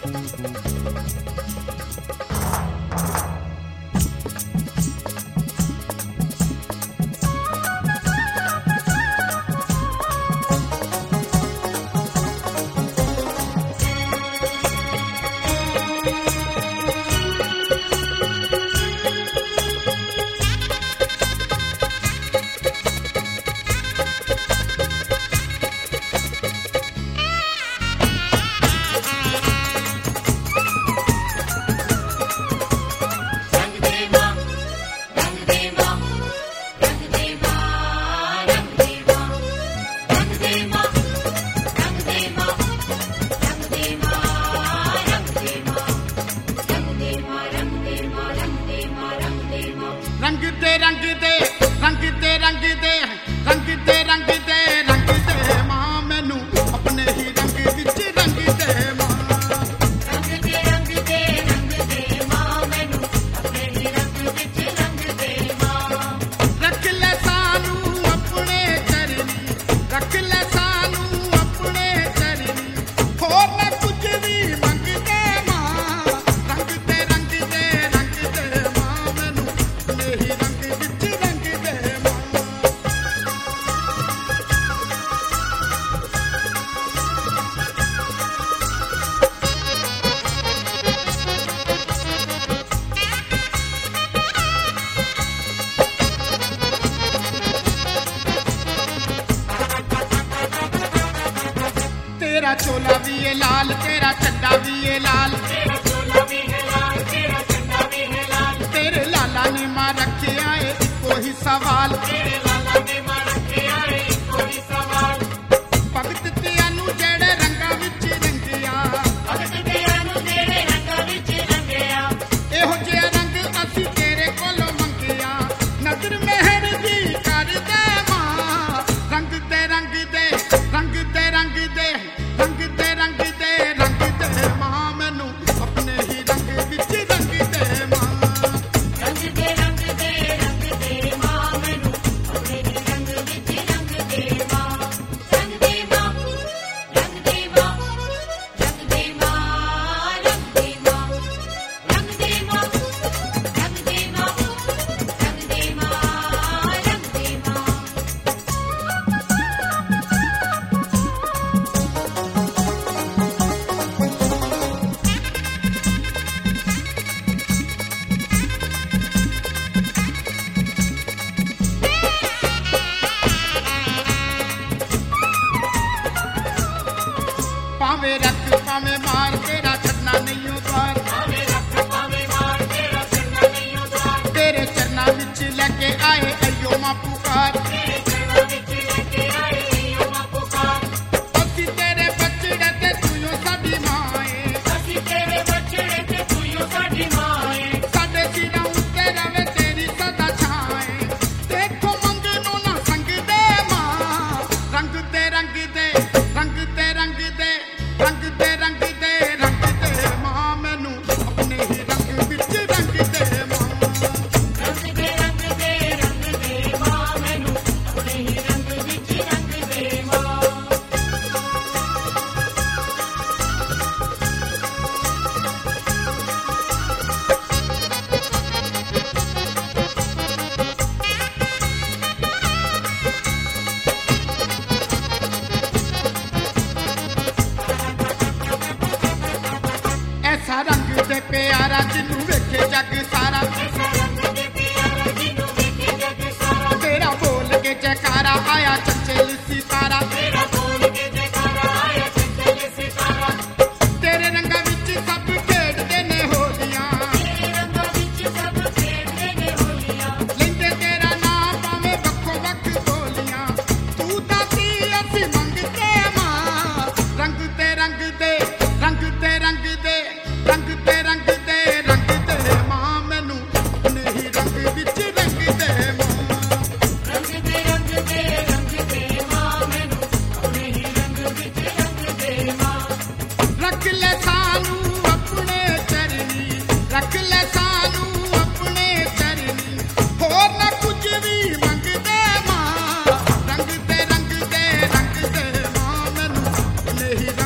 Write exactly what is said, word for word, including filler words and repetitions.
तेरा चोला भी है लाल, तेरा चड्डा भी है लाल, तेरा चोला भी है लाल, तेरा चड्डा भी है लाल। तेरे लाला ने मां रखे आए इको ही सवाल, तेरे लाला ने मां रखे आए इको ही सवाल। भगत तेनू जेड़े रंगा विच रंगिया, भगत तेनू जेड़े रंगा विच रंगिया, एहो जिहा रंग असी तेरे कोलों मंगिया। नजर मेहर दी कर दे मां, रंग ते रंग दे, रंग ते रंग दे, रंग ते रंग दे, रंग दे मां मैनू अपने ही रंग विच रंग दे मां। रंग दे रंग दे, रंग दे मां मैनू अपने ही रंग विच रंग दे मां। रंग दे मां, रंग दे मां, रंग दे मां, रंग दे मां, रंग दे मां, रंग दे मां, रंग दे मां, रंग दे मां। पावे रख पावे मार तेरा छड़ना नहीं उतार, पावे रख पावे मार तेरा छड़ना नहीं उतार। तेरे चरना विच लेके आए अयो मां पुकार। तेरे चरणों विच लेके आए अइयो मां पुकार। असी तेरे बछड़े ते तूं साडी मां ऐ, असीं तेरे बछड़े ते तूं साडी मां ऐ। साडे सिरां उत्ते रवे तेरी सदा छां ऐ। देखो मंगनू ना संग दे मां, रंग ते रंग दे, रंग ते रंग दे, रंग ते रंग दे, रंग दे मां मैनू अपने ही रंग विच रंग दे मां। रंग दे रंग दे, रंग दे मां मैनू अपने ही रंग विच रंग दे मां। ऐसा रंग दे प्यारा जिनू वेखे जग सारा, ऐसा रंग दे प्यारा जिनू वेखे जग सारा। तेरा बोल के जयकारा आया चंचल सितारा। तेरा बोल के जयकारा आया चंचल सितारा। तेरे रंगा विच सब खेडदे ने होलियां, तेरे रंगां विच सब खेडदे ने होलियां। लेंदे तेरा नाम भावें वक्खो वक्ख बोलियां। तू दासी असी मंगते मां, रंग ते रंग दे, रंग ते रंग दे, रंग ते रंग दे, रंग दे मां मैनू अपने ही रंग विच रंग दे मां। रंग दे रंग दे, रंग दे मां मैनू अपने ही रंग विच रंग दे मां। रख ले सानू अपने चरनी, रख ले सानू अपने चरनी, होर ना कुछ भी मंगदे मां। रंग ते रंग दे, रंग दे मां मैनू अपने ही